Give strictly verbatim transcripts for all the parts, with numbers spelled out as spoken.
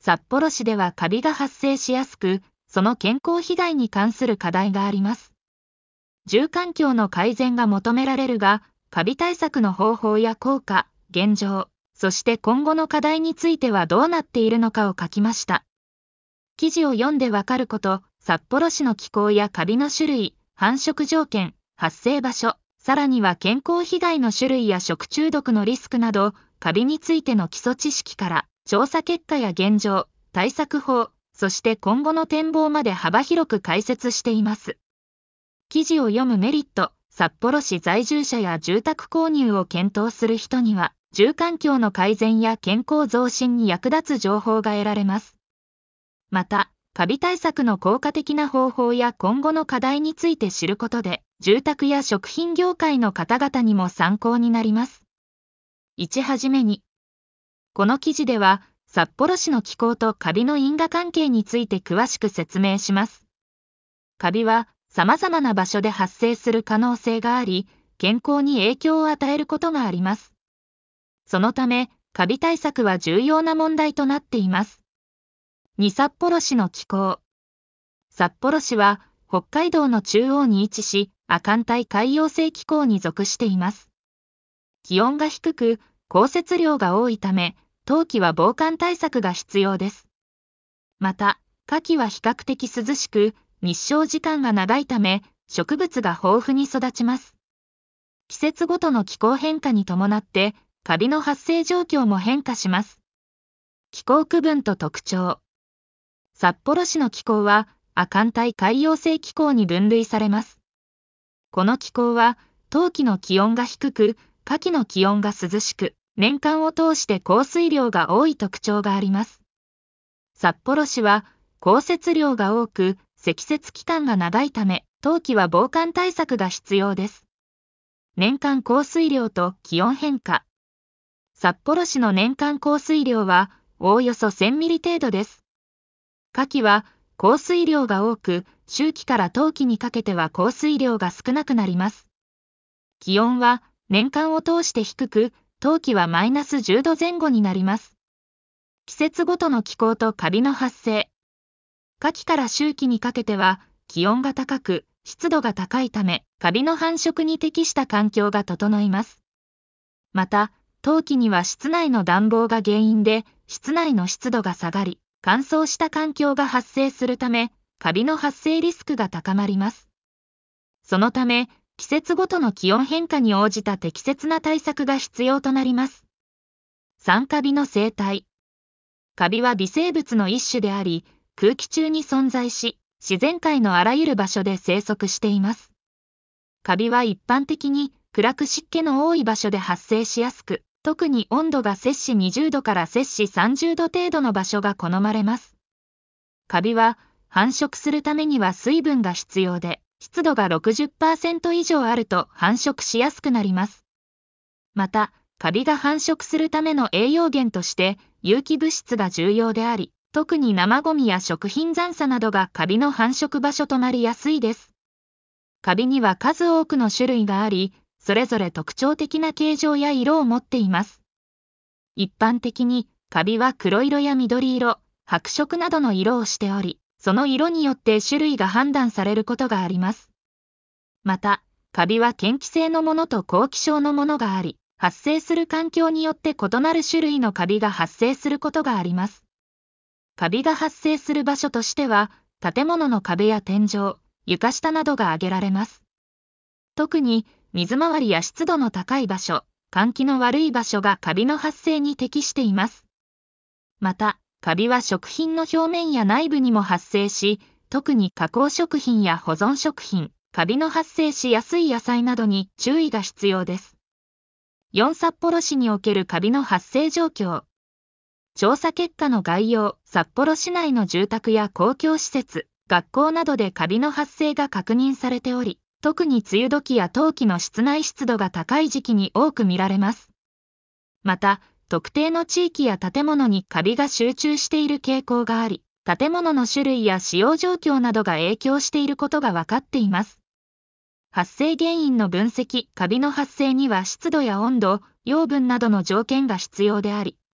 札幌市ではカビが発生しやすく、その健康被害に関する課題があります。住環境の改善が求められるが、カビ対策の方法や効果、現状、そして今後の課題についてはどうなっているのかを書きました。記事を読んでわかること、札幌市の気候やカビの種類、繁殖条件、発生場所、さらには健康被害の種類や食中毒のリスクなど、カビについての基礎知識から、調査結果や現状、対策法、そして今後の展望まで幅広く解説しています。記事を読むメリット、札幌市在住者や住宅購入を検討する人には、住環境の改善や健康増進に役立つ情報が得られます。また、カビ対策の効果的な方法や今後の課題について知ることで、住宅や食品業界の方々にも参考になります。いちはじめに、この記事では、札幌市の気候とカビの因果関係について詳しく説明します。カビは様々な場所で発生する可能性があり、健康に影響を与えることがあります。そのため、カビ対策は重要な問題となっています。に札幌市の気候。札幌市は北海道の中央に位置し、亜寒帯海洋性気候に属しています。気温が低く、降雪量が多いため、冬季は防寒対策が必要です。また、夏季は比較的涼しく、日照時間が長いため、植物が豊富に育ちます。季節ごとの気候変化に伴って、カビの発生状況も変化します。気候区分と特徴。札幌市の気候は、亜寒帯海洋性気候に分類されます。この気候は、冬季の気温が低く、夏季の気温が涼しく、年間を通して降水量が多い特徴があります。札幌市は降雪量が多く、積雪期間が長いため、冬季は防寒対策が必要です。年間降水量と気温変化。札幌市の年間降水量は、おおよそせんミリ程度です。夏季は降水量が多く、秋季から冬季にかけては降水量が少なくなります。気温は年間を通して低く、冬季はマイナスじゅうどぜん後になります。季節ごとの気候とカビの発生。夏季から秋季にかけては気温が高く、湿度が高いため、カビの繁殖に適した環境が整います。また、冬季には室内の暖房が原因で、室内の湿度が下がり、乾燥した環境が発生するため、カビの発生リスクが高まります。そのため、季節ごとの気温変化に応じた適切な対策が必要となります。さんカビの生態。カビは微生物の一種であり、空気中に存在し、自然界のあらゆる場所で生息しています。カビは一般的に暗く湿気の多い場所で発生しやすく、特に温度が摂氏にじゅうどから摂氏さんじゅうど程度の場所が好まれます。カビは繁殖するためには水分が必要で、湿度が ろくじゅっパーセント 以上あると繁殖しやすくなります。また、カビが繁殖するための栄養源として有機物質が重要であり、特に生ゴミや食品残渣などがカビの繁殖場所となりやすいです。カビには数多くの種類があり、それぞれ特徴的な形状や色を持っています。一般的にカビは黒色や緑色、白色などの色をしており、その色によって種類が判断されることがあります。また、カビは嫌気性のものと好気性のものがあり、発生する環境によって異なる種類のカビが発生することがあります。カビが発生する場所としては、建物の壁や天井、床下などが挙げられます。特に、水回りや湿度の高い場所、換気の悪い場所がカビの発生に適しています。また、カビは食品の表面や内部にも発生し、特に加工食品や保存食品、カビの発生しやすい野菜などに注意が必要です。よん札幌市におけるカビの発生状況。調査結果の概要、札幌市内の住宅や公共施設、学校などでカビの発生が確認されており、特に梅雨時や冬季の室内湿度が高い時期に多く見られます。また、特定の地域や建物にカビが集中している傾向があり、建物の種類や使用状況などが影響していることが分かっています。発生原因の分析、カビの発生には湿度や温度、養分などの条件が必要であり、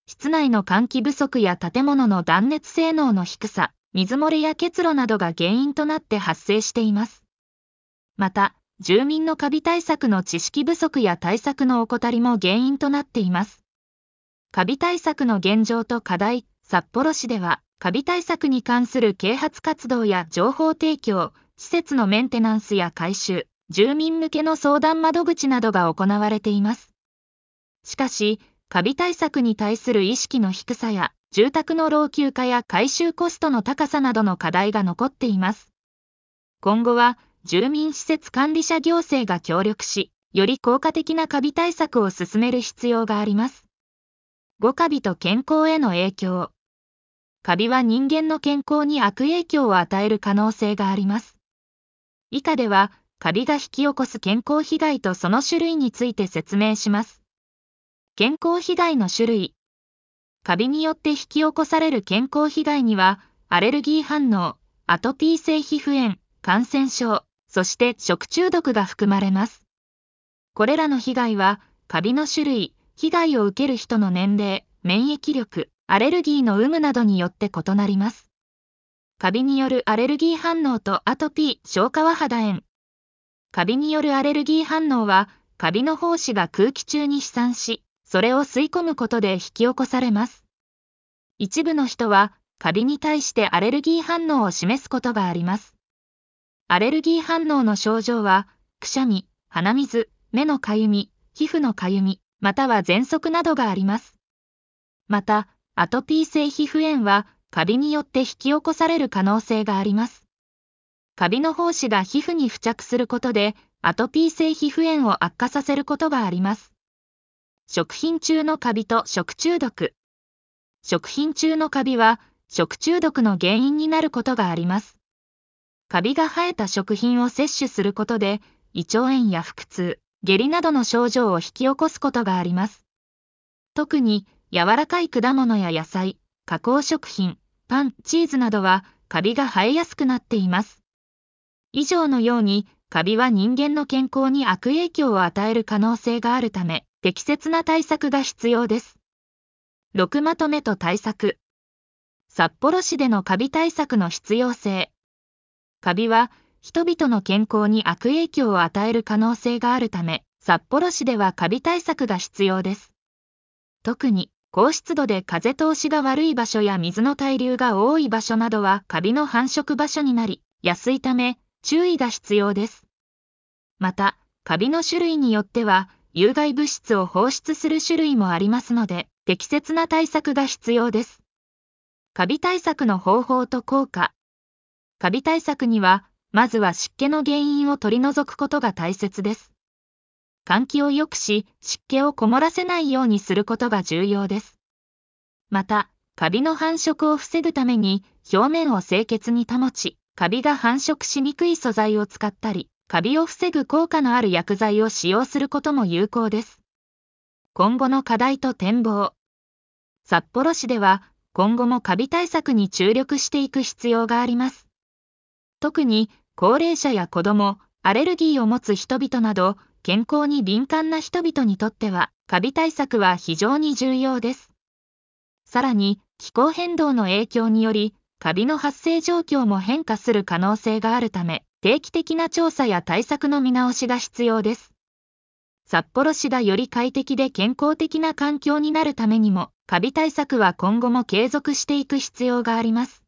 室内の換気不足や建物の断熱性能の低さ、水漏れや結露などが原因となって発生しています。また、住民のカビ対策の知識不足や対策の怠りも原因となっています。カビ対策の現状と課題、札幌市では、カビ対策に関する啓発活動や情報提供、施設のメンテナンスや改修、住民向けの相談窓口などが行われています。しかし、カビ対策に対する意識の低さや、住宅の老朽化や改修コストの高さなどの課題が残っています。今後は、住民施設管理者行政が協力し、より効果的なカビ対策を進める必要があります。ごカビと健康への影響。カビは人間の健康に悪影響を与える可能性があります。以下では、カビが引き起こす健康被害とその種類について説明します。健康被害の種類。カビによって引き起こされる健康被害には、アレルギー反応、アトピー性皮膚炎、感染症、そして食中毒が含まれます。これらの被害は、カビの種類、被害を受ける人の年齢、免疫力、アレルギーの有無などによって異なります。カビによるアレルギー反応とアトピー、消化は肌炎。カビによるアレルギー反応は、カビの胞子が空気中に飛散し、それを吸い込むことで引き起こされます。一部の人は、カビに対してアレルギー反応を示すことがあります。アレルギー反応の症状は、くしゃみ、鼻水、目のかゆみ、皮膚のかゆみ、または喘息などがあります。また、アトピー性皮膚炎は、カビによって引き起こされる可能性があります。カビの胞子が皮膚に付着することで、アトピー性皮膚炎を悪化させることがあります。食品中のカビと食中毒。食品中のカビは、食中毒の原因になることがあります。カビが生えた食品を摂取することで、胃腸炎や腹痛、下痢などの症状を引き起こすことがあります。特に、柔らかい果物や野菜、加工食品、パン、チーズなどは、カビが生えやすくなっています。以上のように、カビは人間の健康に悪影響を与える可能性があるため、適切な対策が必要です。ろくまとめと対策。札幌市でのカビ対策の必要性。カビは、人々の健康に悪影響を与える可能性があるため、札幌市ではカビ対策が必要です。特に、高湿度で風通しが悪い場所や水の滞留が多い場所などはカビの繁殖場所になりやすいため、注意が必要です。また、カビの種類によっては、有害物質を放出する種類もありますので、適切な対策が必要です。カビ対策の方法と効果。カビ対策には、まずは湿気の原因を取り除くことが大切です。換気を良くし、湿気をこもらせないようにすることが重要です。また、カビの繁殖を防ぐために、表面を清潔に保ち、カビが繁殖しにくい素材を使ったり、カビを防ぐ効果のある薬剤を使用することも有効です。今後の課題と展望。札幌市では、今後もカビ対策に注力していく必要があります。特に、高齢者や子ども、アレルギーを持つ人々など、健康に敏感な人々にとっては、カビ対策は非常に重要です。さらに、気候変動の影響により、カビの発生状況も変化する可能性があるため、定期的な調査や対策の見直しが必要です。札幌市がより快適で健康的な環境になるためにも、カビ対策は今後も継続していく必要があります。